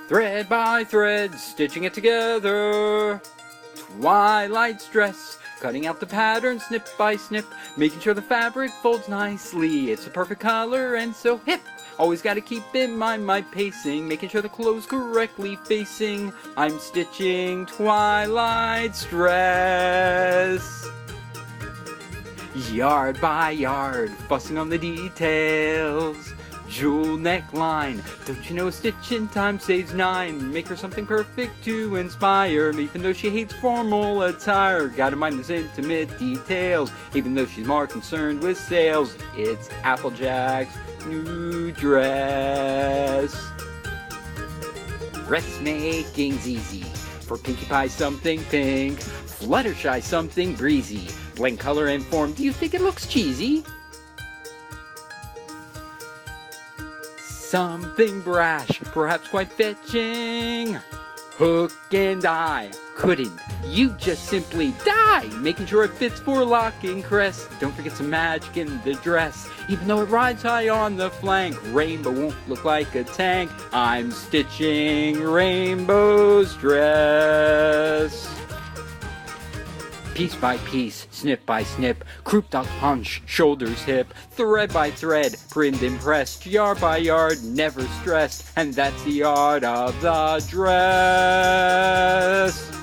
Thread by thread, stitching it together. Twilight's dress, cutting out the pattern snip by snip, making sure the fabric folds nicely. It's the perfect color and so hip. Always gotta keep in mind my pacing, making sure the clothes correctly facing. I'm stitching Twilight's dress. Yard by yard, fussing on the details. Jewel neckline, don't you know a stitch in time saves 9? Make her something perfect to inspire, even though she hates formal attire. Gotta mind those intimate details, even though she's more concerned with sales. It's Applejack's new dress. Dressmaking's easy, for Pinkie Pie something pink, Fluttershy something breezy. Blend color and form, do you think it looks cheesy? Something brash, perhaps quite fetching. Hook and eye, couldn't you just simply die? Making sure it fits for locking crest. Don't forget some magic in the dress, even though it rides high on the flank. Rainbow won't look like a tank. I'm stitching Rainbow's dress. Piece by piece, snip by snip, croup dog punch, shoulders hip, thread by thread, print impressed, yard by yard, never stressed, and that's the art of the dress.